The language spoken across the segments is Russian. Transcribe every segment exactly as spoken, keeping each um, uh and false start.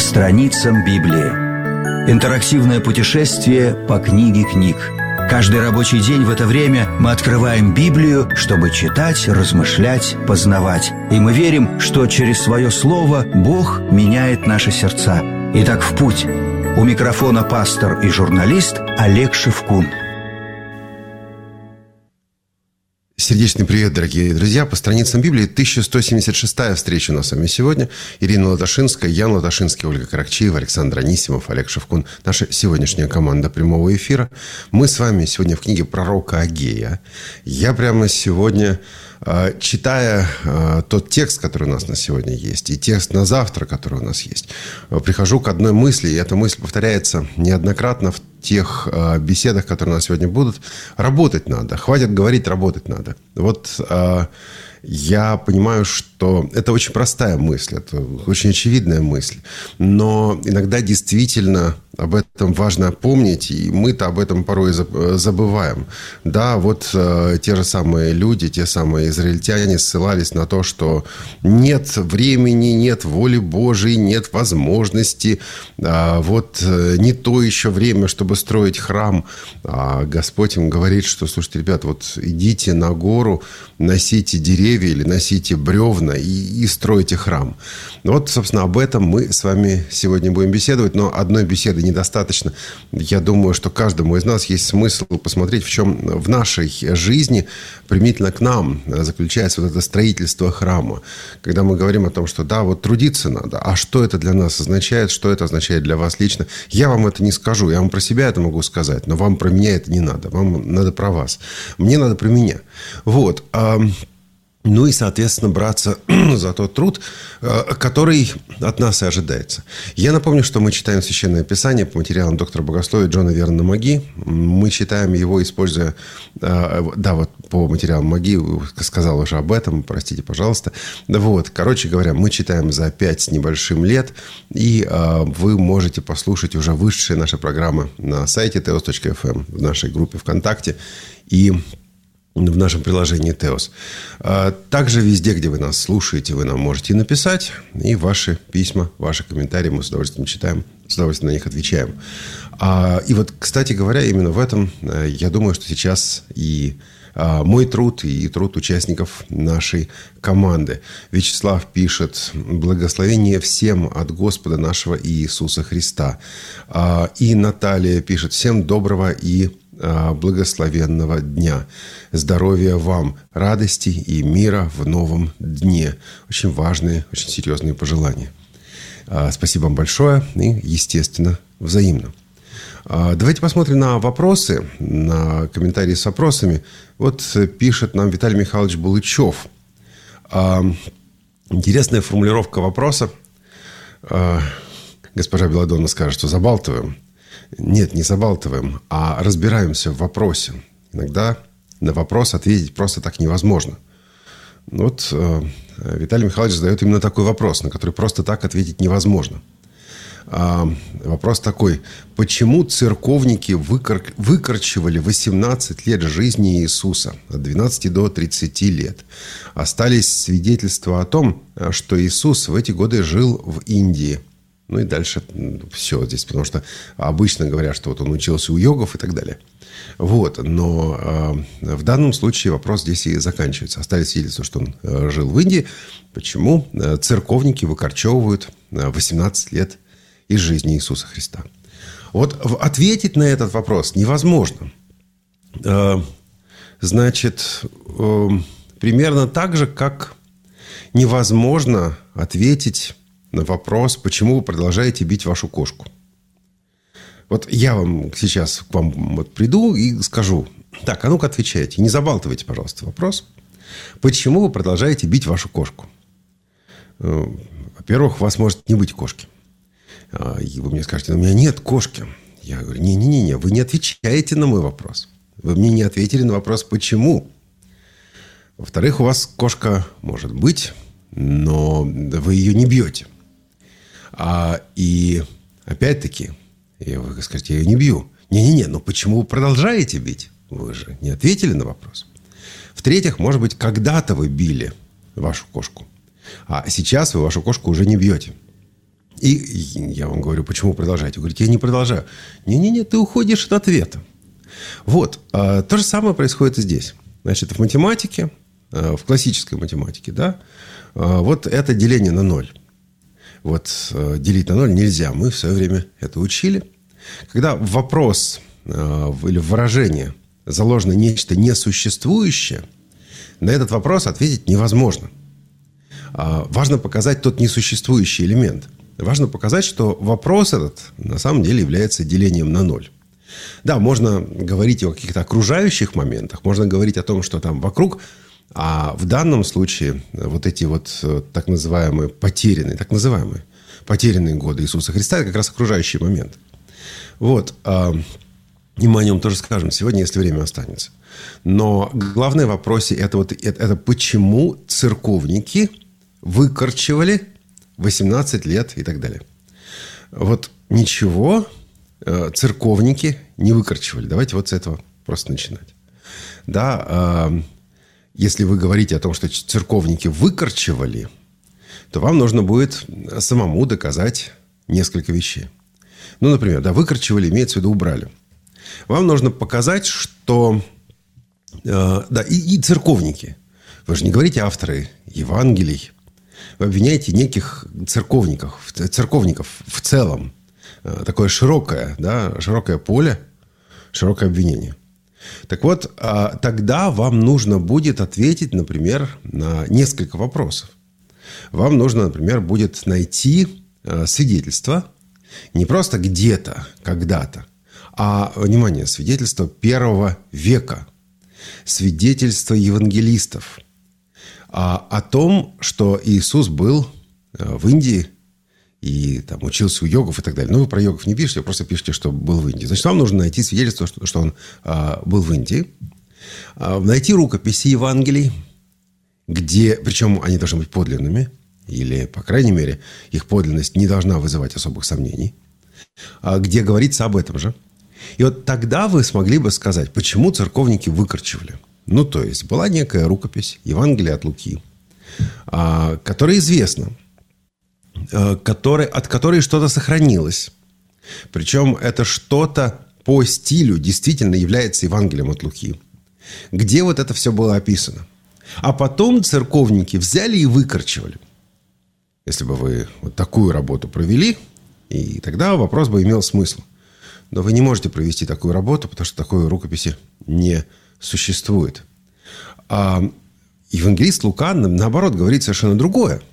страницам Библии. Интерактивное путешествие по книге книг. Каждый рабочий день в это время мы открываем Библию, чтобы читать, размышлять, познавать. И мы верим, что через свое слово Бог меняет наши сердца. Итак, в путь. У микрофона пастор и журналист Олег Шевкун. Сердечный привет, дорогие друзья. По страницам Библии тысяча сто семьдесят шестая встреча у нас с вами сегодня. Ирина Латашинская, Ян Латашинский, Ольга Каракчиева, Александр Анисимов, Олег Шевкун. Наша сегодняшняя команда прямого эфира. Мы с вами сегодня в книге пророка Агея. Я прямо сегодня, читая тот текст, который у нас на сегодня есть, и текст на завтра, который у нас есть, прихожу к одной мысли, и эта мысль повторяется неоднократно в тех э, беседах, которые у нас сегодня будут. Работать надо. Хватит говорить, работать надо. Вот э, я понимаю, что это очень простая мысль, это очень очевидная мысль. Но иногда действительно об этом важно помнить, и мы-то об этом порой забываем. Да, вот э, те же самые люди, те самые израильтяне ссылались на то, что нет времени, нет воли Божией, нет возможности. Э, вот э, не то еще время, чтобы строить храм. А Господь им говорит, что, слушайте, ребят, вот идите на гору, носите деревья или носите бревна и, и стройте храм. Вот, собственно, об этом мы с вами сегодня будем беседовать, но одной беседы недостаточно. Я думаю, что каждому из нас есть смысл посмотреть, в чем в нашей жизни, применительно к нам, заключается вот это строительство храма. Когда мы говорим о том, что да, вот трудиться надо, а что это для нас означает, что это означает для вас лично, я вам это не скажу, я вам про себя это могу сказать, но вам про меня это не надо, вам надо про вас. Мне надо про меня. Вот. Ну и, соответственно, браться за тот труд, который от нас и ожидается. Я напомню, что мы читаем Священное Писание по материалам доктора богословия Джона Вернона Маги. Мы читаем его, используя... Да, вот по материалам Маги, сказал уже об этом, простите, пожалуйста. Вот, короче говоря, мы читаем за пять с небольшим лет, и вы можете послушать уже высшие наши программы на сайте теос точка эф эм, в нашей группе ВКонтакте и в нашем приложении Теос. Также везде, где вы нас слушаете, вы нам можете написать. И ваши письма, ваши комментарии мы с удовольствием читаем, с удовольствием на них отвечаем. И вот, кстати говоря, именно в этом, я думаю, что сейчас и мой труд, и труд участников нашей команды. Вячеслав пишет: «Благословение всем от Господа нашего Иисуса Христа». И Наталья пишет: «Всем доброго и благословенного дня. Здоровья вам, радости и мира в новом дне». Очень важные, очень серьезные пожелания. Спасибо вам большое и, естественно, взаимно. Давайте посмотрим на вопросы, на комментарии с вопросами. Вот пишет нам Виталий Михайлович Булычев. Интересная формулировка вопроса. Госпожа Беладонна скажет, что забалтываем. Нет, не забалтываем, а разбираемся в вопросе. Иногда на вопрос ответить просто так невозможно. Вот э, Виталий Михайлович задает именно такой вопрос, на который просто так ответить невозможно. А, вопрос такой: почему церковники выкор... выкорчевали восемнадцать лет жизни Иисуса, от двенадцати до тридцати лет? Остались свидетельства о том, что Иисус в эти годы жил в Индии. Ну и дальше все здесь, потому что обычно говорят, что вот он учился у йогов и так далее. Вот, но э, в данном случае вопрос здесь и заканчивается. Остались свидетельства, что он э, жил в Индии. Почему э, церковники выкорчевывают э, восемнадцать лет из жизни Иисуса Христа? Вот ответить на этот вопрос невозможно. Э, значит, э, примерно так же, как невозможно ответить на вопрос, почему вы продолжаете бить вашу кошку. Вот я вам сейчас к вам вот приду и скажу: так, а ну-ка отвечайте, не забалтывайте, пожалуйста, вопрос. Почему вы продолжаете бить вашу кошку? Во-первых, у вас может не быть кошки. И вы мне скажете: у меня нет кошки. Я говорю: не-не-не, вы не отвечаете на мой вопрос. Вы мне не ответили на вопрос, почему. Во-вторых, у вас кошка может быть, но вы ее не бьете. А, и опять-таки, вы скажете: я ее не бью. Не-не-не, но почему вы продолжаете бить? Вы же не ответили на вопрос. В-третьих, может быть, когда-то вы били вашу кошку, а сейчас вы вашу кошку уже не бьете. И я вам говорю, почему продолжать? Вы говорите, я не продолжаю. Не-не-не, ты уходишь от ответа. Вот. То же самое происходит и здесь. Значит, в математике, в классической математике, да, вот это деление на ноль. Вот делить на ноль нельзя. Мы в свое время это учили. Когда в вопрос или в выражение заложено нечто несуществующее, на этот вопрос ответить невозможно. Важно показать тот несуществующий элемент. Важно показать, что вопрос этот на самом деле является делением на ноль. Да, можно говорить о каких-то окружающих моментах, можно говорить о том, что там вокруг, а в данном случае вот эти вот так называемые потерянные, так называемые потерянные годы Иисуса Христа – это как раз окружающий момент. Вот. И мы о нем тоже скажем сегодня, если время останется. Но главное в вопросе – это, вот, это, это почему церковники выкорчевали восемнадцать лет и так далее. Вот ничего церковники не выкорчевали. Давайте вот с этого просто начинать. Да, если вы говорите о том, что церковники выкорчевали, то вам нужно будет самому доказать несколько вещей. Ну, например, да, выкорчевали, имеется в виду убрали. Вам нужно показать, что... Да, и, и церковники. Вы же не говорите авторы Евангелий. Вы обвиняете неких церковников, церковников в целом. Такое широкое, да, широкое поле, широкое обвинение. Так вот, тогда вам нужно будет ответить, например, на несколько вопросов. Вам нужно, например, будет найти свидетельство не просто где-то, когда-то, а, внимание, свидетельство первого века, свидетельство евангелистов о том, что Иисус был в Индии и там учился у йогов и так далее. Ну, вы про йогов не пишете, вы просто пишете, что был в Индии. Значит, вам нужно найти свидетельство, что, что он а, был в Индии. А, найти рукописи Евангелий, где, причем они должны быть подлинными, или, по крайней мере, их подлинность не должна вызывать особых сомнений, а, где говорится об этом же. И вот тогда вы смогли бы сказать, почему церковники выкорчевали. Ну, то есть, была некая рукопись Евангелия от Луки, а, которая известна, Который, от которой что-то сохранилось. Причем это что-то по стилю действительно является Евангелием от Луки. Где вот это все было описано. А потом церковники взяли и выкорчевали. Если бы вы вот такую работу провели, и тогда вопрос бы имел смысл. Но вы не можете провести такую работу, потому что такой рукописи не существует. А евангелист Лука, наоборот, говорит совершенно другое.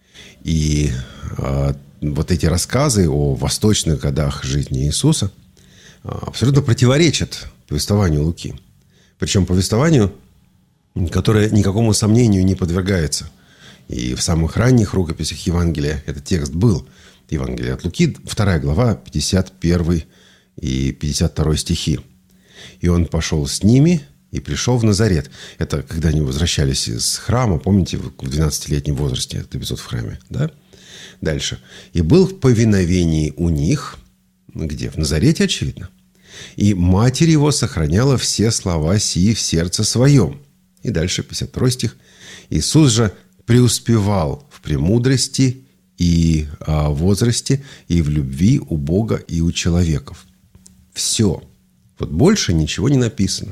И э, вот эти рассказы о восточных годах жизни Иисуса э, абсолютно противоречат повествованию Луки. Причем повествованию, которое никакому сомнению не подвергается. И в самых ранних рукописях Евангелия этот текст был. Евангелие от Луки, вторая глава, пятьдесят первый и пятьдесят второй стихи. «И он пошел с ними и пришел в Назарет». Это когда они возвращались из храма, помните, в двенадцатилетнем возрасте, этот эпизод в храме, да? Дальше. «И был в повиновении у них», где? В Назарете, очевидно. «И матерь его сохраняла все слова сии в сердце своем». И дальше, пятьдесят второй стих. «Иисус же преуспевал в премудрости и а, возрасте, и в любви у Бога и у человеков». Все. Вот больше ничего не написано.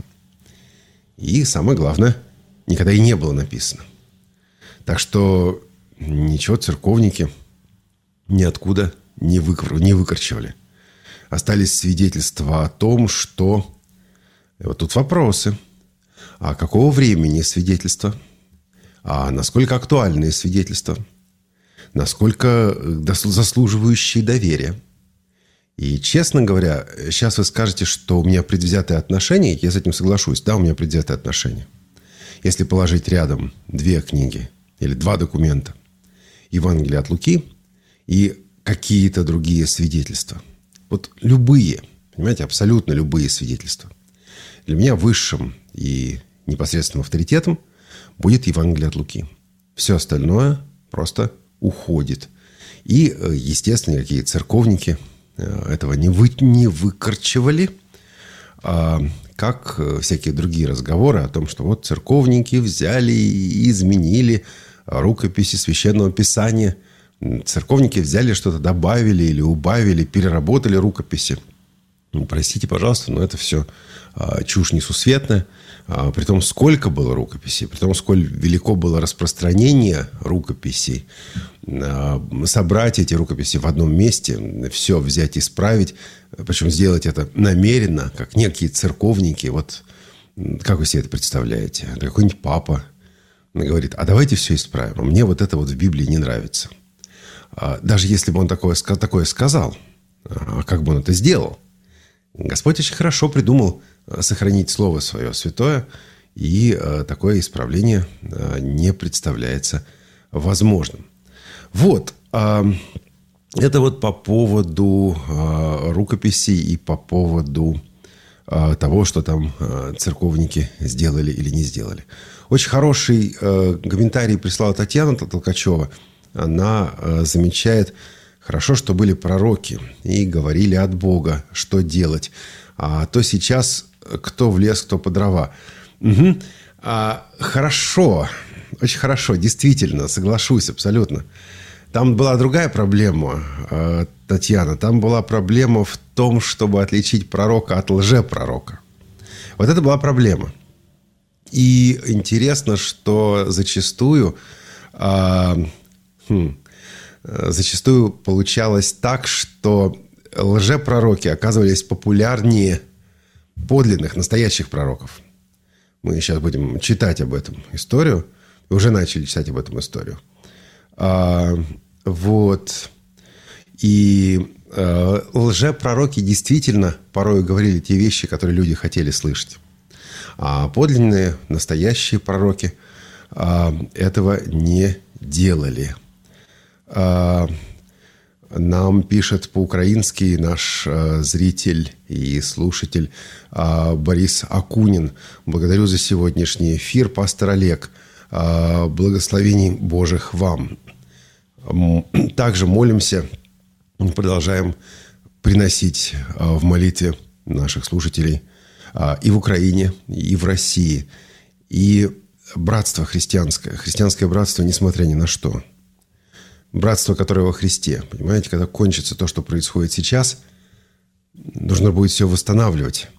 И самое главное, никогда и не было написано. Так что ничего церковники ниоткуда не, выкор... не выкорчевали. Остались свидетельства о том, что... И вот тут вопросы. А какого времени свидетельства? А насколько актуальные свидетельства? Насколько заслуживающие доверия? И, честно говоря, сейчас вы скажете, что у меня предвзятое отношение. Я с этим соглашусь. Да, у меня предвзятое отношение. Если положить рядом две книги или два документа, Евангелие от Луки и какие-то другие свидетельства. Вот любые, понимаете, абсолютно любые свидетельства. Для меня высшим и непосредственным авторитетом будет Евангелие от Луки. Все остальное просто уходит. И, естественно, какие церковники этого не, вы, не выкорчевали, а как всякие другие разговоры о том, что вот церковники взяли и изменили рукописи Священного Писания. церковники взяли что-то, добавили или убавили, переработали рукописи. Простите, пожалуйста, но это все а, чушь несусветная. А, при том, сколько было рукописей, при том, сколь велико было распространение рукописей. А, собрать эти рукописи в одном месте, все взять и исправить, причем сделать это намеренно, как некие церковники. Вот как вы себе это представляете? Какой-нибудь папа говорит: а давайте все исправим. А мне вот это вот в Библии не нравится. А, даже если бы он такое, такое сказал, а как бы он это сделал? Господь очень хорошо придумал сохранить Слово Свое святое, и такое исправление не представляется возможным. Вот. Это вот по поводу рукописей и по поводу того, что там церковники сделали или не сделали. Очень хороший комментарий прислала Татьяна Толкачева. Она замечает: хорошо, что были пророки и говорили от Бога, что делать. А то сейчас кто в лес, кто по дрова. Угу. А, хорошо, очень хорошо, действительно, соглашусь абсолютно. Там была другая проблема, Татьяна. Там была проблема в том, чтобы отличить пророка от лжепророка. Вот это была проблема. И интересно, что зачастую... А, хм, Зачастую получалось так, что лжепророки оказывались популярнее подлинных, настоящих пророков. Мы сейчас будем читать об этом историю. Уже начали читать об этом историю. А, вот. И а, лжепророки действительно порой говорили те вещи, которые люди хотели слышать. А подлинные, настоящие пророки а, этого не делали. Нам пишет по-украински наш зритель и слушатель Борис Акунин. Благодарю за сегодняшний эфир, пастор Олег. Благословений Божьих вам. Также молимся, продолжаем приносить в молитве наших слушателей и в Украине, и в России. И братство христианское, христианское братство, несмотря ни на что. Братство, которое во Христе. Понимаете, когда кончится то, что происходит сейчас, нужно будет все восстанавливать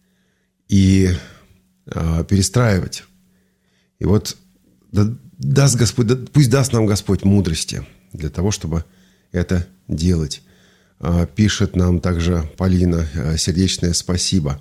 и э, перестраивать. И вот да, даст Господь, да, пусть даст нам Господь мудрости для того, чтобы это делать. Э, пишет нам также Полина: э, сердечное спасибо.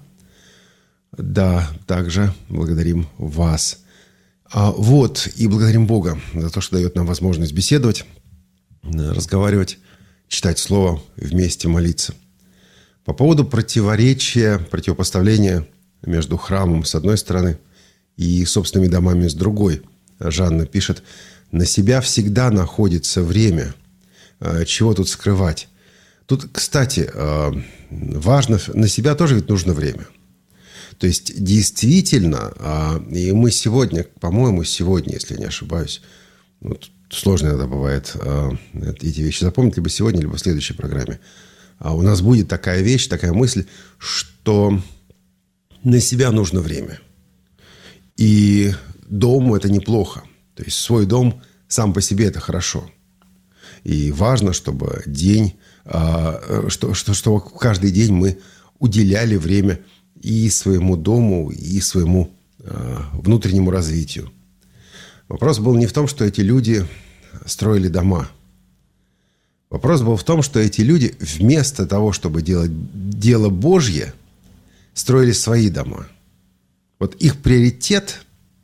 Да, также благодарим вас. А, вот, и благодарим Бога за то, что дает нам возможность беседовать, разговаривать, читать Слово, вместе молиться. По поводу противоречия, противопоставления между храмом с одной стороны и собственными домами с другой. Жанна пишет: на себя всегда находится время. Чего тут скрывать? Тут, кстати, важно, на себя тоже ведь нужно время. То есть, действительно, и мы сегодня, по-моему, сегодня, если я не ошибаюсь, вот, сложно иногда бывает эти вещи запомнить либо сегодня, либо в следующей программе. А у нас будет такая вещь, такая мысль, что на себя нужно время. И дому это неплохо. То есть свой дом сам по себе это хорошо. И важно, чтобы день, что, что, что каждый день мы уделяли время и своему дому, и своему внутреннему развитию. Вопрос был не в том, что эти люди строили дома. Вопрос был в том, что эти люди вместо того, чтобы делать дело Божье, строили свои дома. Вот их приоритет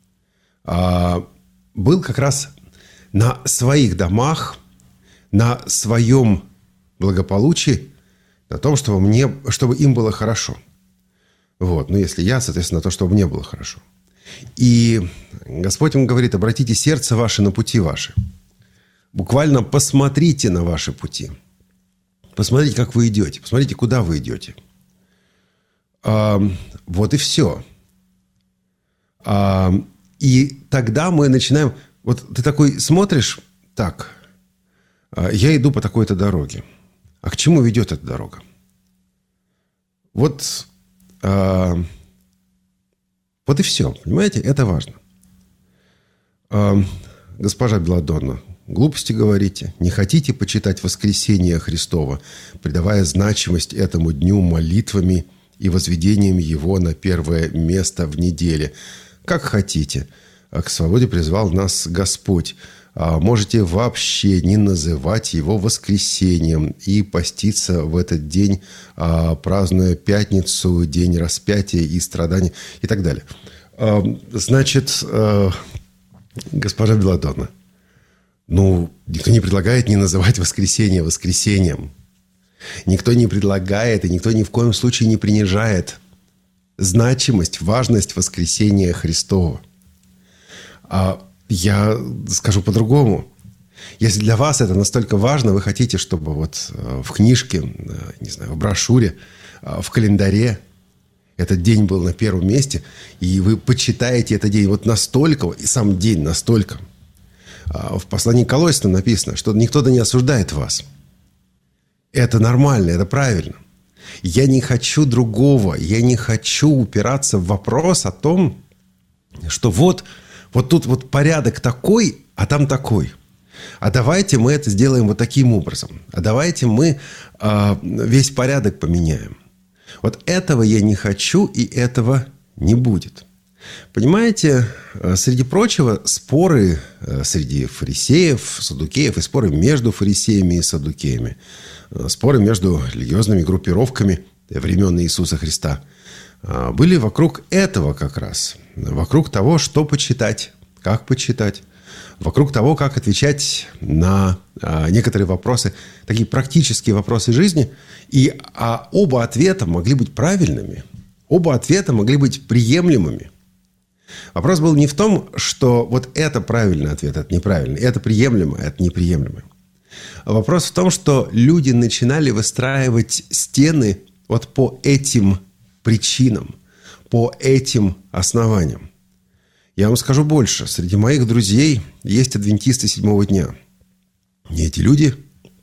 а, был как раз на своих домах, на своем благополучии, на том, чтобы, мне, чтобы им было хорошо. Вот. Ну, если я, соответственно, на то, чтобы мне было хорошо. И Господь им говорит: обратите сердце ваше на пути ваши. Буквально посмотрите на ваши пути. Посмотрите, как вы идете. Посмотрите, куда вы идете. А, вот и все. А, и тогда мы начинаем... Вот ты такой смотришь: так, я иду по такой-то дороге. А к чему ведет эта дорога? Вот... А, Вот и все. Понимаете? Это важно. Госпожа Беладонна глупости говорите, не хотите почитать воскресение Христово, придавая значимость этому дню молитвами и возведением его на первое место в неделе. Как хотите. К свободе призвал нас Господь. Можете вообще не называть его воскресением и поститься в этот день, празднуя пятницу, день распятия и страданий и так далее. Значит, госпожа Белладонна, ну, никто не предлагает не называть воскресенье воскресением. Никто не предлагает и никто ни в коем случае не принижает значимость, важность воскресения Христова. А я скажу по-другому. Если для вас это настолько важно, вы хотите, чтобы вот в книжке, не знаю, в брошюре, в календаре этот день был на первом месте, и вы почитаете этот день вот настолько, и сам день настолько. В послании к Колоссянам написано, что никто да не осуждает вас. Это нормально, это правильно. Я не хочу другого, я не хочу упираться в вопрос о том, что вот, вот тут вот порядок такой, а там такой. А давайте мы это сделаем вот таким образом. А давайте мы э, весь порядок поменяем. Вот этого я не хочу, и этого не будет. Понимаете, среди прочего, споры среди фарисеев, саддукеев и споры между фарисеями и саддукеями, споры между религиозными группировками времен Иисуса Христа были вокруг этого как раз. Вокруг того, что почитать, как почитать. Вокруг того, как отвечать на некоторые вопросы, такие практические вопросы жизни. И а оба ответа могли быть правильными. Оба ответа могли быть приемлемыми. Вопрос был не в том, что вот это правильный ответ, это неправильный, это приемлемо, это неприемлемо. Вопрос в том, что люди начинали выстраивать стены вот по этим причинам, по этим основаниям. Я вам скажу больше. Среди моих друзей есть адвентисты седьмого дня. И эти люди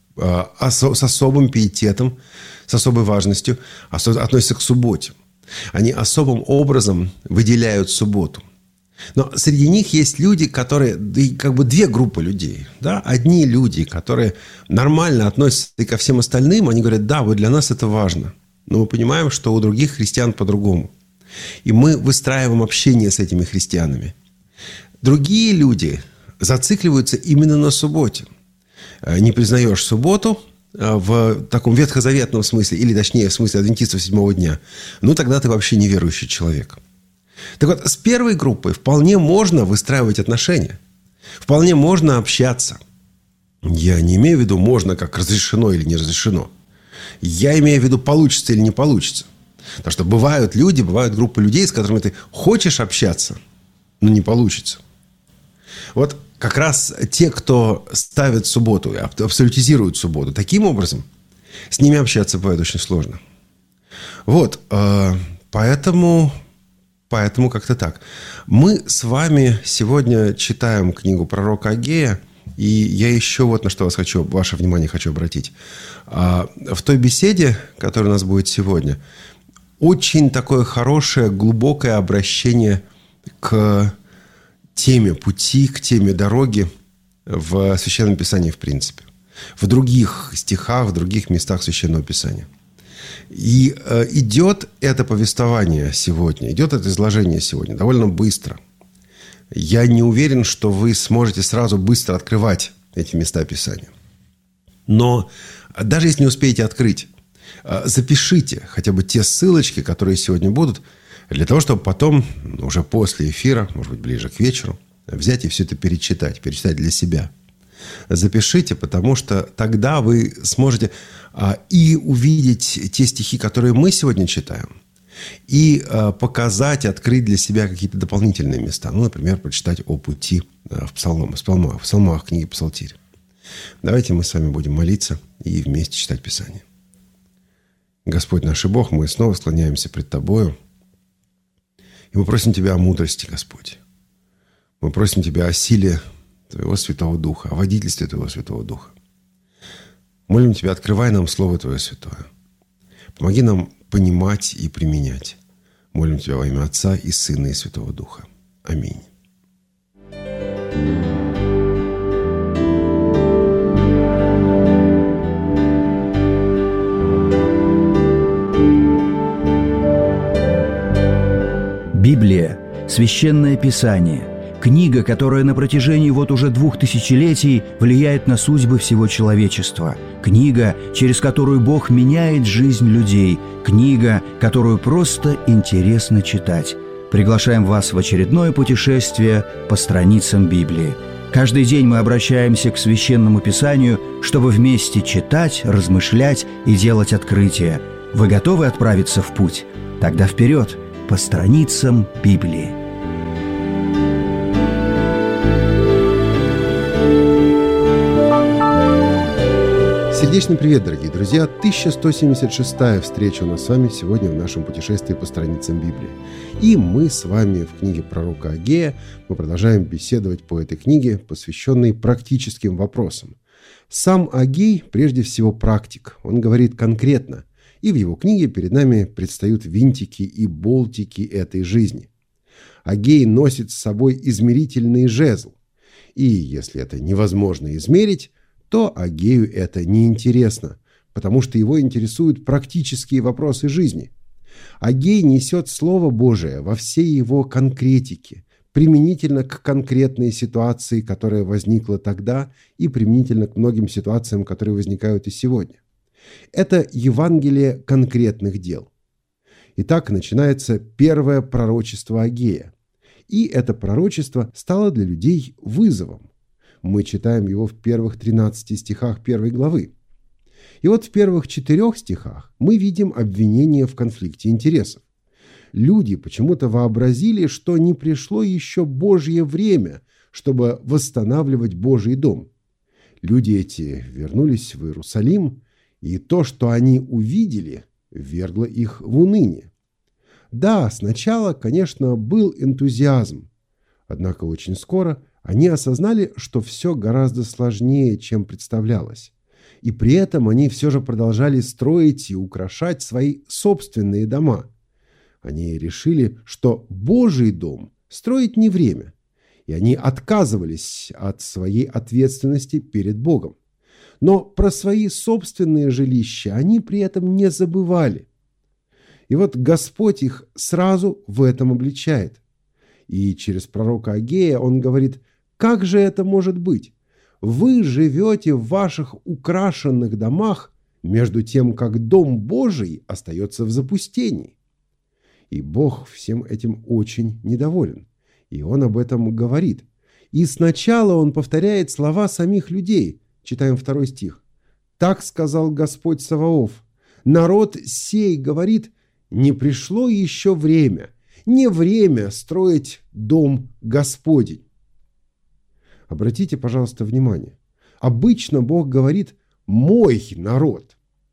а, с особым пиететом, с особой важностью относятся к субботе. Они особым образом выделяют субботу. Но среди них есть люди, которые, да и как бы две группы людей. Да? Одни люди, которые нормально относятся и ко всем остальным, они говорят, да, вот для нас это важно. Но мы понимаем, что у других христиан по-другому. И мы выстраиваем общение с этими христианами. Другие люди зацикливаются именно на субботе. Не признаешь субботу в таком ветхозаветном смысле, или точнее в смысле адвентистов седьмого дня, ну тогда ты вообще неверующий человек. Так вот, с первой группой вполне можно выстраивать отношения. Вполне можно общаться. Я не имею в виду можно как разрешено или не разрешено. Я имею в виду получится или не получится. Потому что бывают люди, бывают группы людей, с которыми ты хочешь общаться, но не получится. Вот как раз те, кто ставят субботу, абсолютизируют субботу, таким образом с ними общаться бывает очень сложно. Вот, поэтому, поэтому как-то так. Мы с вами сегодня читаем книгу пророка Агея, и я еще вот на что вас хочу, ваше внимание хочу обратить. В той беседе, которая у нас будет сегодня, очень такое хорошее, глубокое обращение к теме пути, к теме дороги в Священном Писании в принципе. В других стихах, в других местах Священного Писания. И э, идет это повествование сегодня, идет это изложение сегодня довольно быстро. Я не уверен, что вы сможете сразу быстро открывать эти места Писания. Но даже если не успеете открыть, запишите хотя бы те ссылочки, которые сегодня будут, для того, чтобы потом, уже после эфира, может быть, ближе к вечеру, взять и все это перечитать, перечитать для себя. Запишите, потому что тогда вы сможете и увидеть те стихи, которые мы сегодня читаем, и показать, открыть для себя какие-то дополнительные места. Ну, например, прочитать о пути в псалмах, в псалмах, в псалмах книги Псалтирь. Давайте мы с вами будем молиться и вместе читать Писание. Господь наш и Бог, мы снова склоняемся пред Тобою. И мы просим Тебя о мудрости, Господь. Мы просим Тебя о силе Твоего Святого Духа, о водительстве Твоего Святого Духа. Молим Тебя, открывай нам Слово Твое Святое. Помоги нам понимать и применять. Молим Тебя во имя Отца и Сына и Святого Духа. Аминь. Библия – священное писание, книга, которая на протяжении вот уже двух тысячелетий влияет на судьбы всего человечества, книга, через которую Бог меняет жизнь людей, книга, которую просто интересно читать. Приглашаем вас в очередное путешествие по страницам Библии. Каждый день мы обращаемся к Священному Писанию, чтобы вместе читать, размышлять и делать открытия. Вы готовы отправиться в путь? Тогда вперед, по страницам Библии. Сердечный привет, дорогие друзья! тысяча сто семьдесят шестая встреча у нас с вами сегодня в нашем путешествии по страницам Библии. И мы с вами в книге пророка Агея, мы продолжаем беседовать по этой книге, посвященной практическим вопросам. Сам Агей прежде всего практик, он говорит конкретно, и в его книге перед нами предстают винтики и болтики этой жизни. Агей носит с собой измерительный жезл, и если это невозможно измерить, то Агею это неинтересно, потому что его интересуют практические вопросы жизни. Агей несет Слово Божие во всей его конкретике, применительно к конкретной ситуации, которая возникла тогда, и применительно к многим ситуациям, которые возникают и сегодня. Это Евангелие конкретных дел. Итак, начинается первое пророчество Агея. И это пророчество стало для людей вызовом. Мы читаем его в первых тринадцати стихах первой главы. И вот в первых четырех стихах мы видим обвинение в конфликте интересов. Люди почему-то вообразили, что не пришло еще Божье время, чтобы восстанавливать Божий дом. Люди эти вернулись в Иерусалим, и то, что они увидели, ввергло их в уныние. Да, сначала, конечно, был энтузиазм, однако очень скоро они осознали, что все гораздо сложнее, чем представлялось. И при этом они все же продолжали строить и украшать свои собственные дома. Они решили, что Божий дом строить не время, и они отказывались от своей ответственности перед Богом. Но про свои собственные жилища они при этом не забывали. И вот Господь их сразу в этом обличает. И через пророка Агея он говорит: «Как же это может быть? Вы живете в ваших украшенных домах, между тем, как дом Божий остается в запустении». И Бог всем этим очень недоволен. И он об этом говорит. И сначала он повторяет слова самих людей. Читаем второй стих. «Так сказал Господь Саваоф: народ сей говорит, не пришло еще время, не время строить дом Господень». Обратите, пожалуйста, внимание. Обычно Бог говорит «мой народ»,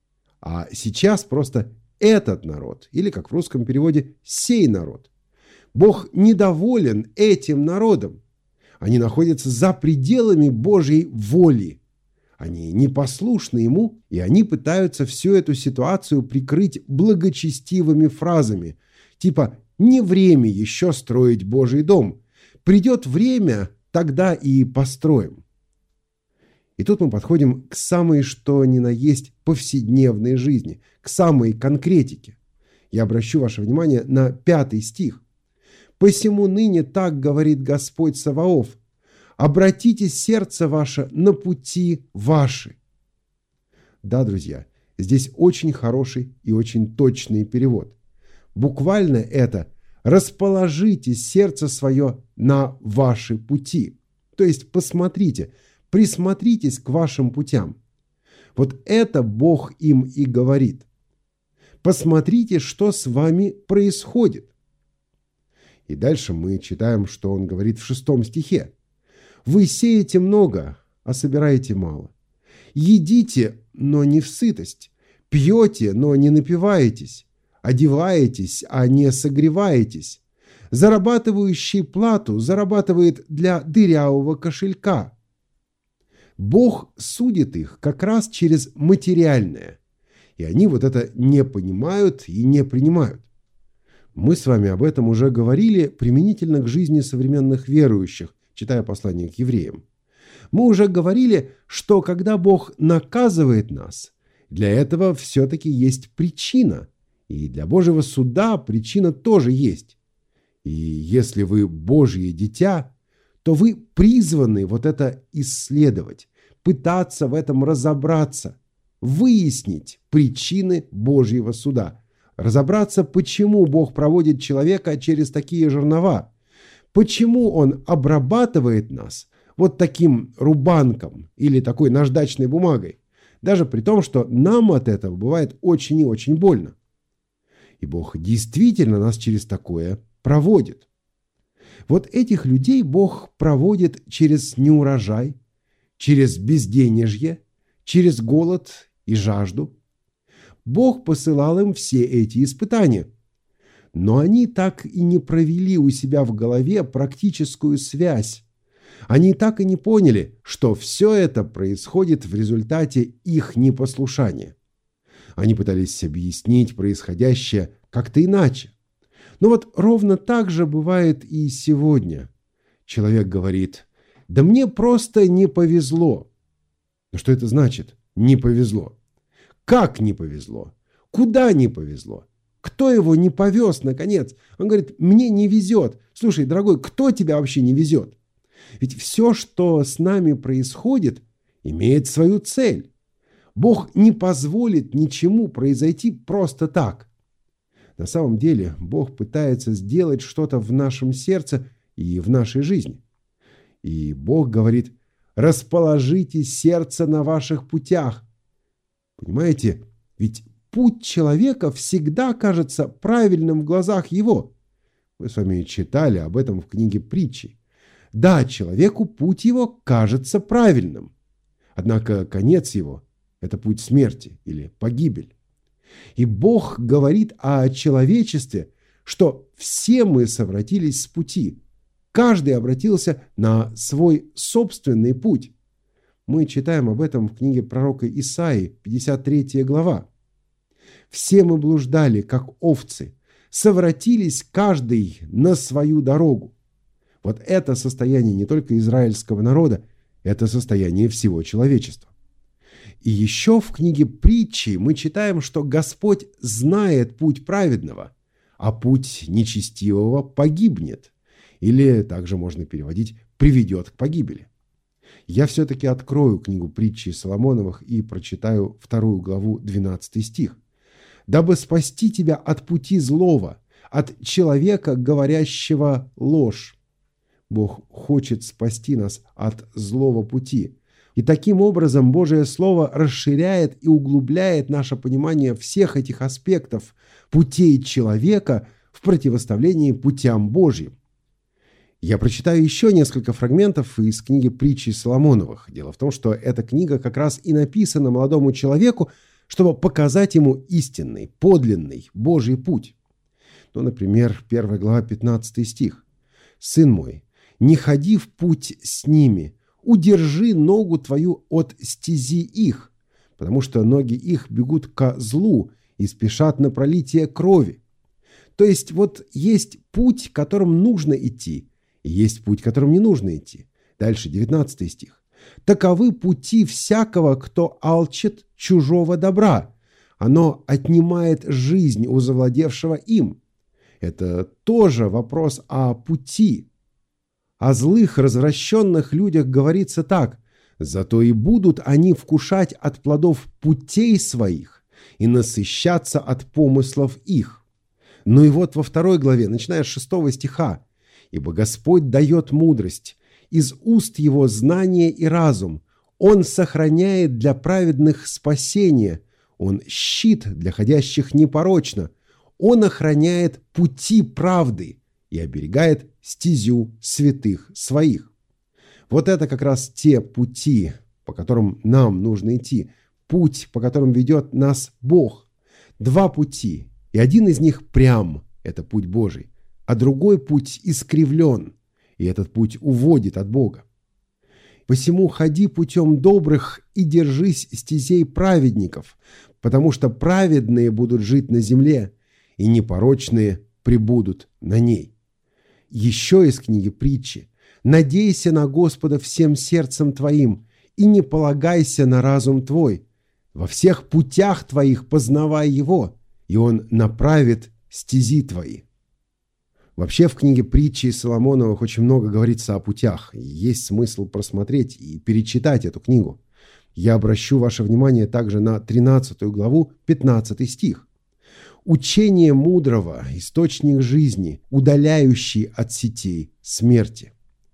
а сейчас просто «этот народ», или, как в русском переводе, «сей народ». Бог недоволен этим народом. Они находятся за пределами Божьей воли. Они непослушны Ему, и они пытаются всю эту ситуацию прикрыть благочестивыми фразами, типа «не время еще строить Божий дом, придет время, тогда и построим». И тут мы подходим к самой что ни на есть повседневной жизни, к самой конкретике. Я обращу ваше внимание на пятый стих. «Посему ныне так говорит Господь Саваоф: обратите сердце ваше на пути ваши». Да, друзья, здесь очень хороший и очень точный перевод. Буквально это «расположите сердце свое на ваши пути». То есть посмотрите, присмотритесь к вашим путям. Вот это Бог им и говорит. Посмотрите, что с вами происходит. И дальше мы читаем, что он говорит в шестом стихе. «Вы сеете много, а собираете мало. Едите, но не в сытость. Пьете, но не напиваетесь. Одеваетесь, а не согреваетесь. Зарабатывающий плату зарабатывает для дырявого кошелька». Бог судит их как раз через материальное. И они вот это не понимают и не принимают. Мы с вами об этом уже говорили применительно к жизни современных верующих, читая послание к евреям. Мы уже говорили, что когда Бог наказывает нас, для этого все-таки есть причина. И для Божьего суда причина тоже есть. И если вы Божье дитя, то вы призваны вот это исследовать, пытаться в этом разобраться, выяснить причины Божьего суда, разобраться, почему Бог проводит человека через такие жернова, почему Он обрабатывает нас вот таким рубанком или такой наждачной бумагой, даже при том, что нам от этого бывает очень и очень больно. И Бог действительно нас через такое проводит. Вот этих людей Бог проводит через неурожай, через безденежье, через голод и жажду. Бог посылал им все эти испытания. Но они так и не провели у себя в голове практическую связь. Они так и не поняли, что все это происходит в результате их непослушания. Они пытались объяснить происходящее как-то иначе. Но вот ровно так же бывает и сегодня. Человек говорит: «Да мне просто не повезло». Но что это значит «не повезло»? Как не повезло? Куда не повезло? Кто его не повез, наконец? Он говорит: «Мне не везет». Слушай, дорогой, кто тебя вообще не везет? Ведь все, что с нами происходит, имеет свою цель. Бог не позволит ничему произойти просто так. На самом деле Бог пытается сделать что-то в нашем сердце и в нашей жизни. И Бог говорит: «Расположите сердце на ваших путях». Понимаете, ведь путь человека всегда кажется правильным в глазах его. Мы с вами читали об этом в книге «Притчи». Да, человеку путь его кажется правильным. Однако конец его – это путь смерти или погибель. И Бог говорит о человечестве, что все мы совратились с пути. Каждый обратился на свой собственный путь. Мы читаем об этом в книге пророка Исаии, пятьдесят третья глава. «Все мы блуждали, как овцы, совратились каждый на свою дорогу». Вот это состояние не только израильского народа, это состояние всего человечества. И еще в книге «Притчи» мы читаем, что Господь знает путь праведного, а путь нечестивого погибнет. Или также можно переводить «приведет к погибели». Я все-таки открою книгу «Притчи» Соломоновых и прочитаю вторую главу, двенадцатый стих. «Дабы спасти тебя от пути злого, от человека, говорящего ложь». Бог хочет спасти нас от злого пути. И таким образом Божие Слово расширяет и углубляет наше понимание всех этих аспектов путей человека в противоставлении путям Божьим. Я прочитаю еще несколько фрагментов из книги «Притчи Соломоновых». Дело в том, что эта книга как раз и написана молодому человеку, чтобы показать ему истинный, подлинный Божий путь. Ну, например, первая глава, пятнадцатый стих. «Сын мой, не ходи в путь с ними, удержи ногу твою от стези их, потому что ноги их бегут ко злу и спешат на пролитие крови». То есть вот есть путь, которым нужно идти, и есть путь, которым не нужно идти. Дальше девятнадцатый стих. «Таковы пути всякого, кто алчит чужого добра. Оно отнимает жизнь у завладевшего им». Это тоже вопрос о пути. О злых, развращенных людях говорится так: «Зато и будут они вкушать от плодов путей своих и насыщаться от помыслов их». Ну и вот во второй главе, начиная с шестого стиха: «Ибо Господь дает мудрость, из уст Его знание и разум. Он сохраняет для праведных спасение, Он щит для ходящих непорочно, Он охраняет пути правды и оберегает стезю святых своих». Вот это как раз те пути, по которым нам нужно идти. Путь, по которым ведет нас Бог. Два пути, и один из них прям, это путь Божий, а другой путь искривлен, и этот путь уводит от Бога. «Посему ходи путем добрых и держись стезей праведников, потому что праведные будут жить на земле, и непорочные пребудут на ней». Еще из книги «Притчи». «Надейся на Господа всем сердцем твоим, и не полагайся на разум твой. Во всех путях твоих познавай Его, и Он направит стези твои». Вообще в книге притчи Соломоновых очень много говорится о путях. И есть смысл просмотреть и перечитать эту книгу. Я обращу ваше внимание также на тринадцатую главу, пятнадцатый стих. «Учение мудрого – источник жизни, удаляющий от сетей смерти».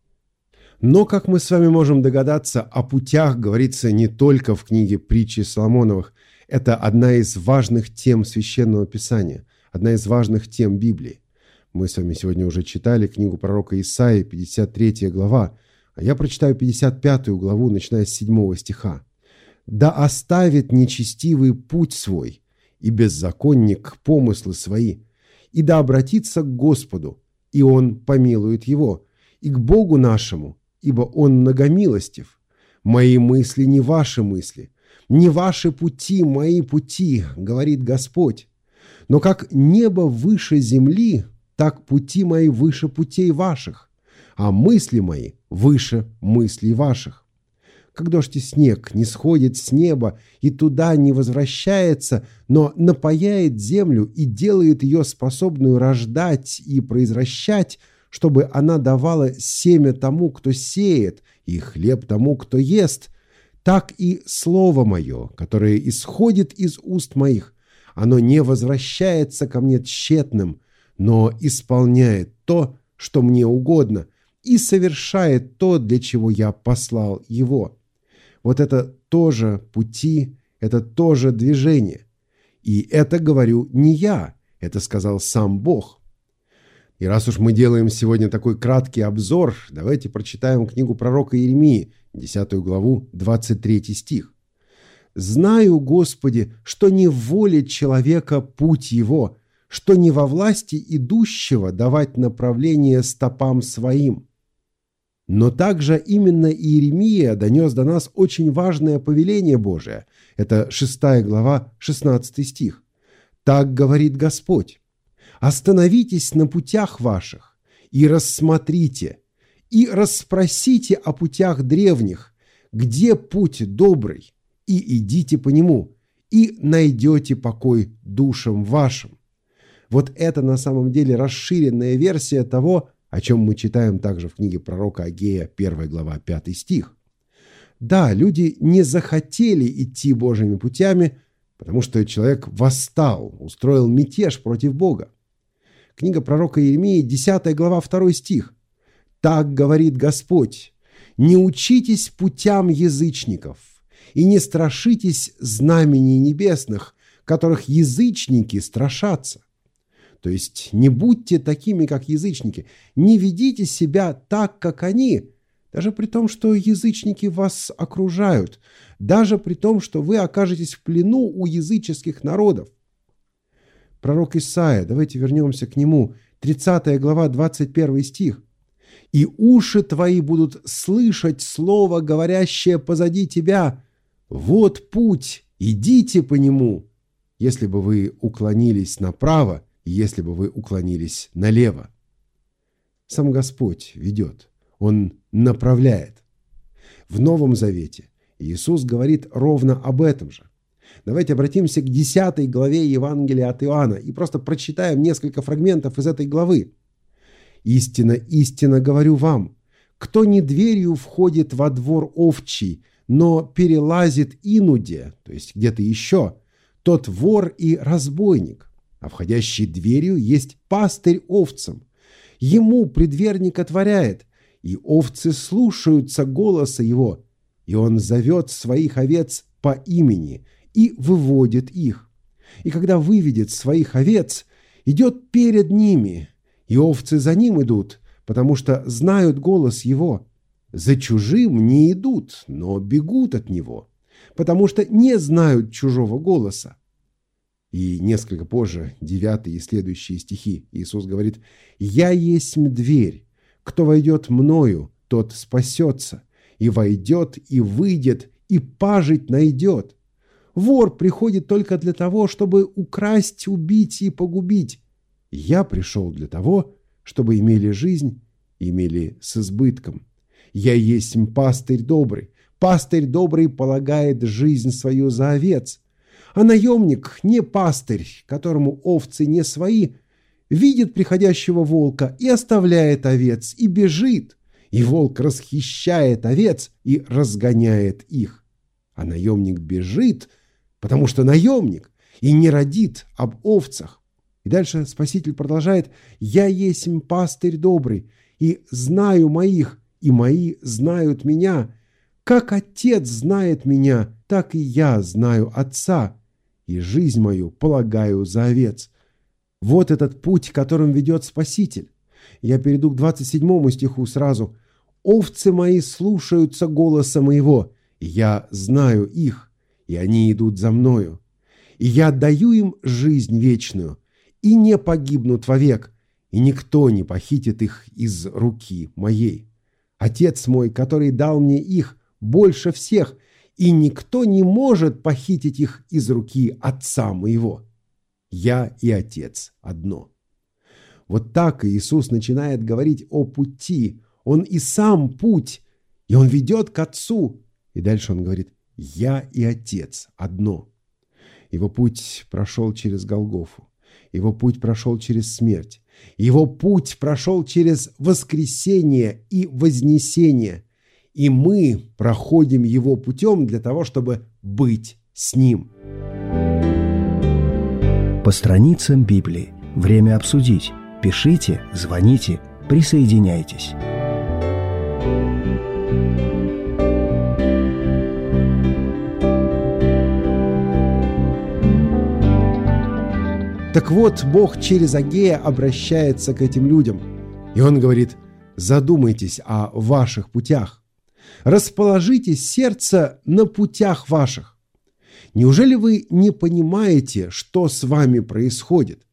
Но, как мы с вами можем догадаться, о путях говорится не только в книге притчи Соломоновых. Это одна из важных тем Священного Писания, одна из важных тем Библии. Мы с вами сегодня уже читали книгу пророка Исаии, пятьдесят третья глава, а я прочитаю пятьдесят пятую главу, начиная с седьмого стиха. «Да оставит нечестивый путь свой, и беззаконник помыслы свои, и да обратится к Господу, и Он помилует его, и к Богу нашему, ибо Он многомилостив. Мои мысли не ваши мысли, не ваши пути мои пути, говорит Господь. Но как небо выше земли, так пути мои выше путей ваших, а мысли мои выше мыслей ваших. Как дождь и снег не сходит с неба и туда не возвращается, но напояет землю и делает ее способную рождать и произвращать, чтобы она давала семя тому, кто сеет, и хлеб тому, кто ест, так и слово мое, которое исходит из уст моих, оно не возвращается ко мне тщетным, но исполняет то, что мне угодно, и совершает то, для чего я послал его». Вот это тоже пути, это тоже движение. И это говорю не я, это сказал сам Бог. И раз уж мы делаем сегодня такой краткий обзор, давайте прочитаем книгу пророка Иеремии, десятую главу, двадцать третий стих. «Знаю, Господи, что не в воле человека путь его, что не во власти идущего давать направление стопам своим». Но также именно Иеремия донес до нас очень важное повеление Божие. Это шестая глава, шестнадцатый стих. «Так говорит Господь: остановитесь на путях ваших и рассмотрите, и расспросите о путях древних, где путь добрый, и идите по нему, и найдете покой душам вашим». Вот это на самом деле расширенная версия того, о чем мы читаем также в книге пророка Агея, первая глава, пятый стих. Да, люди не захотели идти Божьими путями, потому что человек восстал, устроил мятеж против Бога. Книга пророка Иеремии, десятая глава, второй стих. «Так говорит Господь: не учитесь путям язычников, и не страшитесь знамений небесных, которых язычники страшатся». То есть не будьте такими, как язычники, не ведите себя так, как они, даже при том, что язычники вас окружают, даже при том, что вы окажетесь в плену у языческих народов. Пророк Исаия, давайте вернемся к нему, тридцатая глава, двадцать первый стих. «И уши твои будут слышать слово, говорящее позади тебя: вот путь, идите по нему, если бы вы уклонились направо, если бы вы уклонились налево». Сам Господь ведет, Он направляет. В Новом Завете Иисус говорит ровно об этом же. Давайте обратимся к десятой главе Евангелия от Иоанна и просто прочитаем несколько фрагментов из этой главы. «Истинно, истинно говорю вам, кто не дверью входит во двор овчий, но перелазит инуде», то есть где-то еще, «тот вор и разбойник. А входящий дверью есть пастырь овцам. Ему предверник отворяет, и овцы слушаются голоса его, и он зовет своих овец по имени и выводит их. И когда выведет своих овец, идет перед ними, и овцы за ним идут, потому что знают голос его. За чужим не идут, но бегут от него, потому что не знают чужого голоса». И несколько позже, девятый и следующие стихи, Иисус говорит: «Я есть дверь, кто войдет мною, тот спасется, и войдет, и выйдет, и пажить найдет. Вор приходит только для того, чтобы украсть, убить и погубить. Я пришел для того, чтобы имели жизнь, имели с избытком. Я есть пастырь добрый, пастырь добрый полагает жизнь свою за овец. А наемник не пастырь, которому овцы не свои, видит приходящего волка и оставляет овец, и бежит, и волк расхищает овец и разгоняет их. А наемник бежит, потому что наемник, и не родит об овцах. И дальше Спаситель продолжает: «Я есмь пастырь добрый, и знаю моих, и мои знают меня. Как Отец знает меня, так и я знаю Отца, и жизнь мою полагаю за овец». Вот этот путь, которым ведет Спаситель. Я перейду к двадцать седьмому стиху сразу. «Овцы мои слушаются голоса моего, и я знаю их, и они идут за мною. И я даю им жизнь вечную, и не погибнут вовек, и никто не похитит их из руки моей. Отец мой, который дал мне их, больше всех, и никто не может похитить их из руки Отца моего. Я и Отец одно». Вот так Иисус начинает говорить о пути. Он и сам путь, и Он ведет к Отцу. И дальше Он говорит: «Я и Отец одно». Его путь прошел через Голгофу. Его путь прошел через смерть. Его путь прошел через воскресение и вознесение. И мы проходим Его путем для того, чтобы быть с Ним. По страницам Библии. Время обсудить. Пишите, звоните, присоединяйтесь. Так вот, Бог через Агея обращается к этим людям. И Он говорит: задумайтесь о ваших путях. Расположите сердце на путях ваших. Неужели вы не понимаете, что с вами происходит?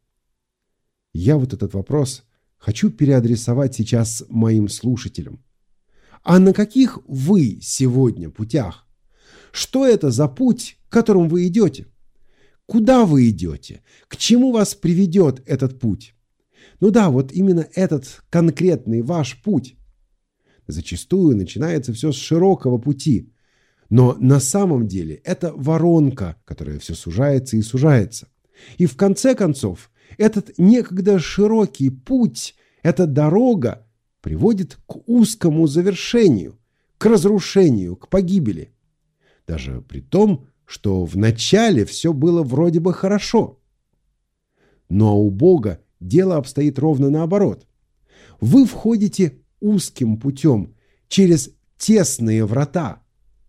Я вот этот вопрос хочу переадресовать сейчас моим слушателям. А на каких вы сегодня путях? Что это за путь, которым вы идете? Куда вы идете? К чему вас приведет этот путь? Ну да, вот именно этот конкретный ваш путь. Зачастую начинается все с широкого пути, но на самом деле это воронка, которая все сужается и сужается. И в конце концов, этот некогда широкий путь, эта дорога приводит к узкому завершению, к разрушению, к погибели. Даже при том, что вначале все было вроде бы хорошо. Но у Бога дело обстоит ровно наоборот. Вы входите узким путем, через тесные врата.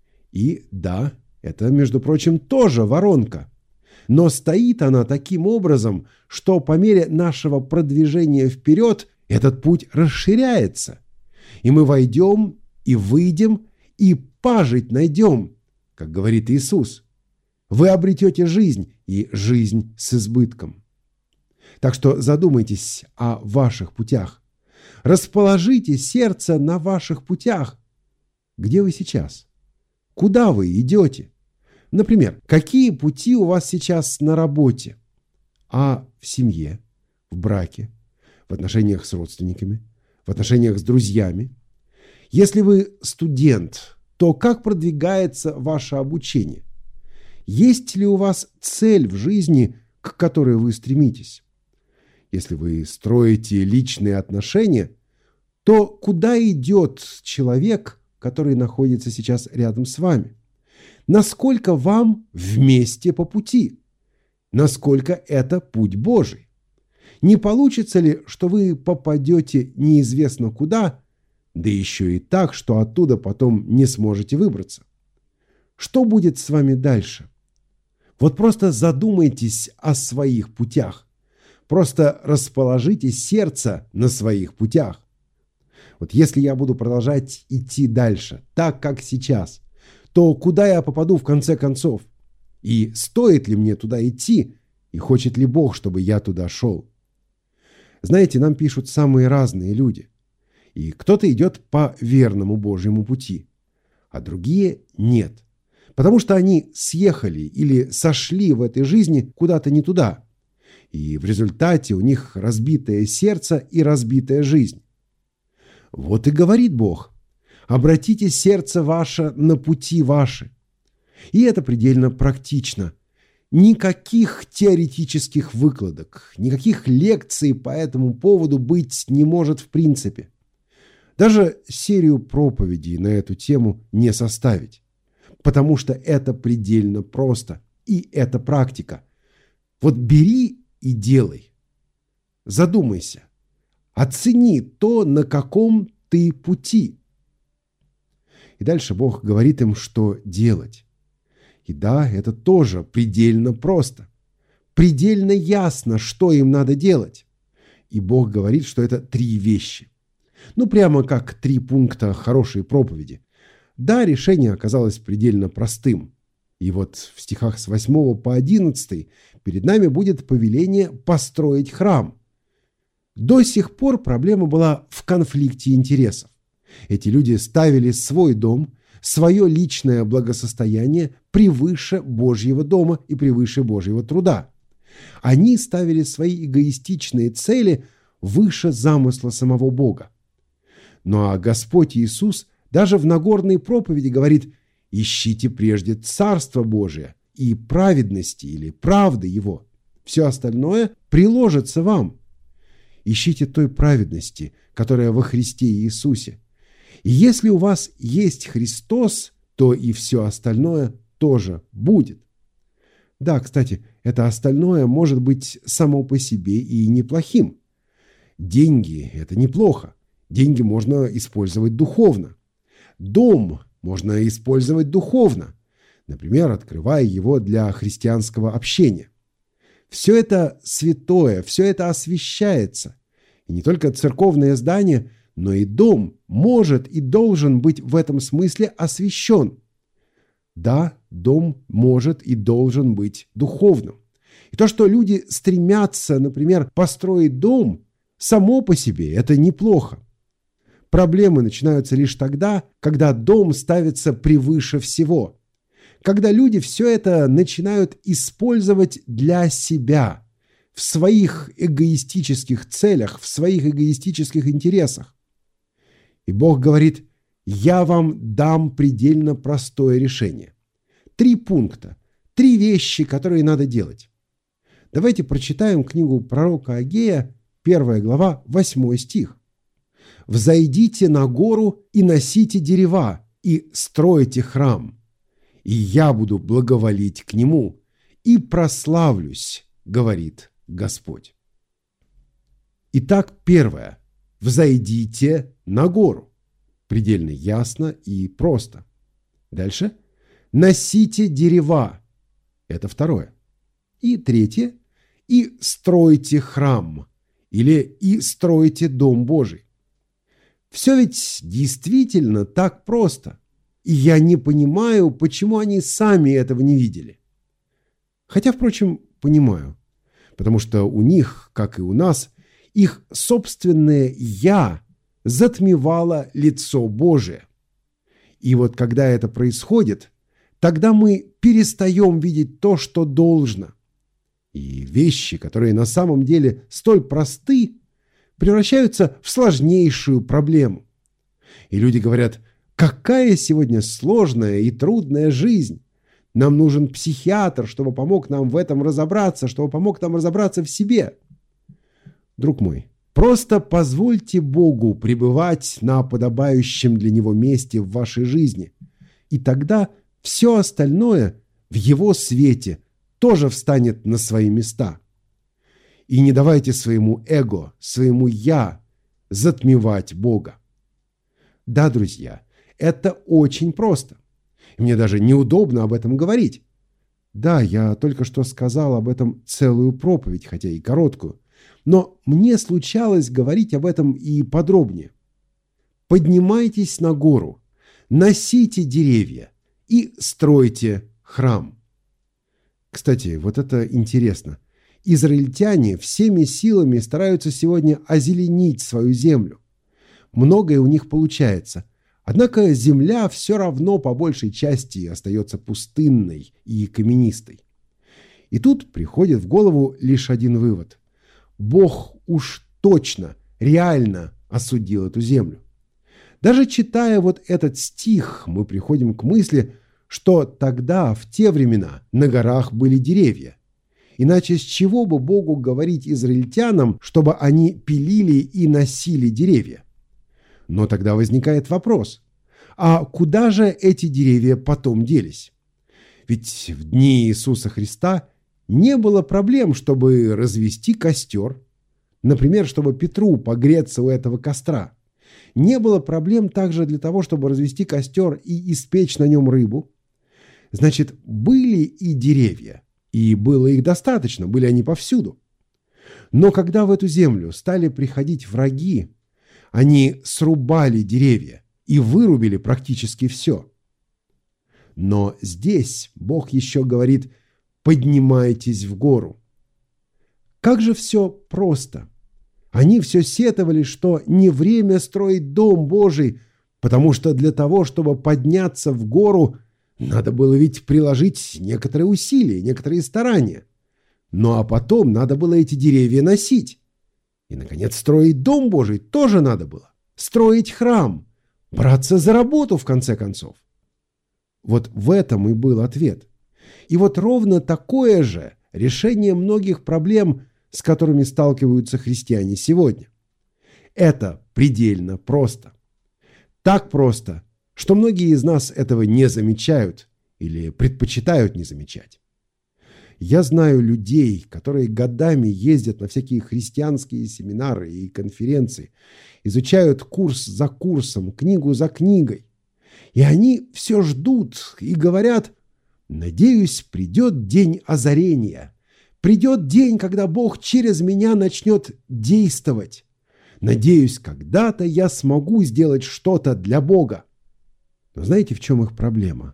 И да, это, между прочим, тоже воронка. Но стоит она таким образом, что по мере нашего продвижения вперед этот путь расширяется. И мы войдем, и выйдем, и пажить найдем, как говорит Иисус. Вы обретете жизнь, и жизнь с избытком. Так что задумайтесь о ваших путях. Расположите сердце на ваших путях. Где вы сейчас? Куда вы идете? Например, какие пути у вас сейчас на работе? А в семье, в браке, в отношениях с родственниками, в отношениях с друзьями? Если вы студент, то как продвигается ваше обучение? Есть ли у вас цель в жизни, к которой вы стремитесь? Если вы строите личные отношения, то куда идет человек, который находится сейчас рядом с вами? Насколько вам вместе по пути? Насколько это путь Божий? Не получится ли, что вы попадете неизвестно куда, да еще и так, что оттуда потом не сможете выбраться? Что будет с вами дальше? Вот просто задумайтесь о своих путях. Просто расположите сердце на своих путях. Вот если я буду продолжать идти дальше, так как сейчас, то куда я попаду в конце концов? И стоит ли мне туда идти? И хочет ли Бог, чтобы я туда шел? Знаете, нам пишут самые разные люди. И кто-то идет по верному Божьему пути, а другие нет. Потому что они съехали или сошли в этой жизни куда-то не туда. И в результате у них разбитое сердце и разбитая жизнь. Вот и говорит Бог: обратите сердце ваше на пути ваши. И это предельно практично. Никаких теоретических выкладок, никаких лекций по этому поводу быть не может в принципе. Даже серию проповедей на эту тему не составить, потому что это предельно просто, и это практика. Вот бери и делай. Задумайся, оцени то, на каком ты пути. И дальше Бог говорит им, что делать. И да, это тоже предельно просто. Предельно ясно, что им надо делать. И Бог говорит, что это три вещи. Ну, прямо как три пункта хорошей проповеди. Да, решение оказалось предельно простым. И вот в стихах с восьмого по одиннадцатый перед нами будет повеление построить храм. До сих пор проблема была в конфликте интересов. Эти люди ставили свой дом, свое личное благосостояние превыше Божьего дома и превыше Божьего труда. Они ставили свои эгоистичные цели выше замысла самого Бога. Ну а Господь Иисус даже в Нагорной проповеди говорит: «Ищите прежде Царство Божие и праведности или правды Его. Все остальное приложится вам». Ищите той праведности, которая во Христе Иисусе. И если у вас есть Христос, то и все остальное тоже будет. Да, кстати, это остальное может быть само по себе и неплохим. Деньги – это неплохо. Деньги можно использовать духовно. Дом можно использовать духовно, например, открывая его для христианского общения. Все это святое, все это освящается. И не только церковное здание, но и дом может и должен быть в этом смысле освящен. Да, дом может и должен быть духовным. И то, что люди стремятся, например, построить дом, само по себе это неплохо. Проблемы начинаются лишь тогда, когда дом ставится превыше всего. Когда люди все это начинают использовать для себя, в своих эгоистических целях, в своих эгоистических интересах. И Бог говорит: «Я вам дам предельно простое решение». Три пункта, три вещи, которые надо делать. Давайте прочитаем книгу пророка Агея, первая глава, восьмой стих. «Взойдите на гору и носите дерева, и стройте храм, и я буду благоволить к нему, и прославлюсь, говорит Господь». Итак, первое. Взойдите на гору. Предельно ясно и просто. Дальше. Носите дерева. Это второе. И третье. И стройте храм. Или и стройте дом Божий. Все ведь действительно так просто. И я не понимаю, почему они сами этого не видели. Хотя, впрочем, понимаю. Потому что у них, как и у нас, их собственное «я» затмевало лицо Божие. И вот когда это происходит, тогда мы перестаем видеть то, что должно. И вещи, которые на самом деле столь просты, превращаются в сложнейшую проблему. И люди говорят: какая сегодня сложная и трудная жизнь. Нам нужен психиатр, чтобы помог нам в этом разобраться, чтобы помог нам разобраться в себе. Друг мой, просто позвольте Богу пребывать на подобающем для Него месте в вашей жизни. И тогда все остальное в Его свете тоже встанет на свои места. И не давайте своему эго, своему «я» затмевать Бога. Да, друзья, это очень просто. И мне даже неудобно об этом говорить. Да, я только что сказал об этом целую проповедь, хотя и короткую. Но мне случалось говорить об этом и подробнее. Поднимайтесь на гору, носите деревья и стройте храм. Кстати, вот это интересно. Израильтяне всеми силами стараются сегодня озеленить свою землю. Многое у них получается. Однако земля все равно по большей части остается пустынной и каменистой. И тут приходит в голову лишь один вывод. Бог уж точно, реально осудил эту землю. Даже читая вот этот стих, мы приходим к мысли, что тогда, в те времена, на горах были деревья. Иначе с чего бы Богу говорить израильтянам, чтобы они пилили и носили деревья? Но тогда возникает вопрос, а куда же эти деревья потом делись? Ведь в дни Иисуса Христа не было проблем, чтобы развести костер, например, чтобы Петру погреться у этого костра. Не было проблем также для того, чтобы развести костер и испечь на нем рыбу. Значит, были и деревья, и было их достаточно, были они повсюду. Но когда в эту землю стали приходить враги, они срубали деревья и вырубили практически все. Но здесь Бог еще говорит: «Поднимайтесь в гору». Как же все просто. Они все сетовали, что не время строить дом Божий, потому что для того, чтобы подняться в гору, надо было ведь приложить некоторые усилия, некоторые старания. Ну а потом надо было эти деревья носить. И, наконец, строить дом Божий тоже надо было. Строить храм, браться за работу, в конце концов. Вот в этом и был ответ. И вот ровно такое же решение многих проблем, с которыми сталкиваются христиане сегодня. Это предельно просто. Так просто, что многие из нас этого не замечают или предпочитают не замечать. Я знаю людей, которые годами ездят на всякие христианские семинары и конференции, изучают курс за курсом, книгу за книгой. И они все ждут и говорят: «Надеюсь, придет день озарения, придет день, когда Бог через меня начнет действовать. Надеюсь, когда-то я смогу сделать что-то для Бога». Но знаете, в чем их проблема?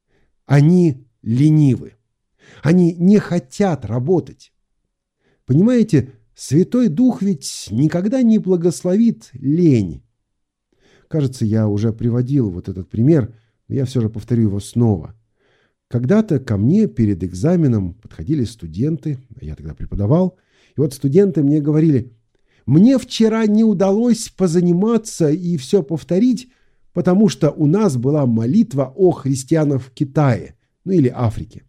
Они ленивы. Они не хотят работать. Понимаете, Святой Дух ведь никогда не благословит лень. Кажется, я уже приводил вот этот пример, но я все же повторю его снова. Когда-то ко мне перед экзаменом подходили студенты, я тогда преподавал, и вот студенты мне говорили: «Мне вчера не удалось позаниматься и все повторить, потому что у нас была молитва о христианах в Китае, ну или Африке».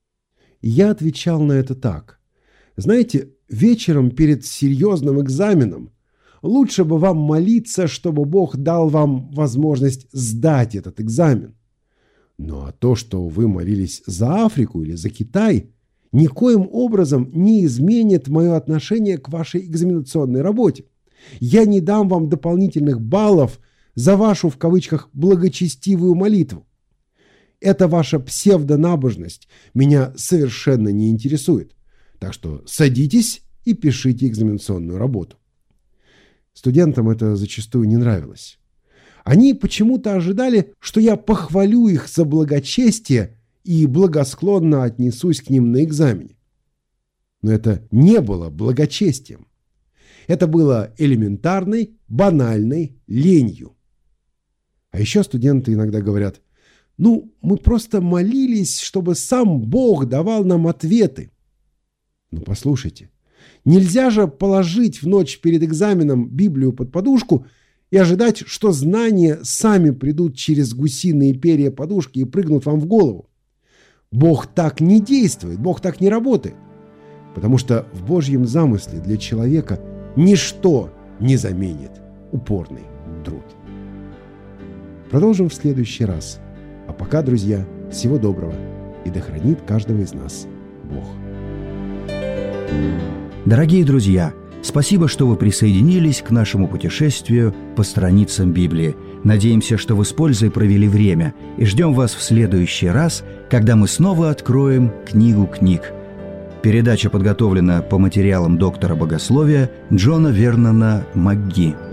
И я отвечал на это так: знаете, вечером перед серьезным экзаменом лучше бы вам молиться, чтобы Бог дал вам возможность сдать этот экзамен. Ну а то, что вы молились за Африку или за Китай, никоим образом не изменит мое отношение к вашей экзаменационной работе. Я не дам вам дополнительных баллов за вашу, в кавычках, благочестивую молитву. Эта ваша псевдонабожность меня совершенно не интересует. Так что садитесь и пишите экзаменационную работу. Студентам это зачастую не нравилось. Они почему-то ожидали, что я похвалю их за благочестие и благосклонно отнесусь к ним на экзамене. Но это не было благочестием. Это было элементарной, банальной ленью. А еще студенты иногда говорят: «Ну, мы просто молились, чтобы сам Бог давал нам ответы». Ну, послушайте, нельзя же положить в ночь перед экзаменом Библию под подушку и ожидать, что знания сами придут через гусиные перья подушки и прыгнут вам в голову. Бог так не действует, Бог так не работает, потому что в Божьем замысле для человека ничто не заменит упорный труд. Продолжим в следующий раз. А пока, друзья, всего доброго, и да хранит каждого из нас Бог. Дорогие друзья, спасибо, что вы присоединились к нашему путешествию по страницам Библии. Надеемся, что вы с пользой провели время, и ждем вас в следующий раз, когда мы снова откроем книгу книг. Передача подготовлена по материалам доктора богословия Джона Вернона МакГи.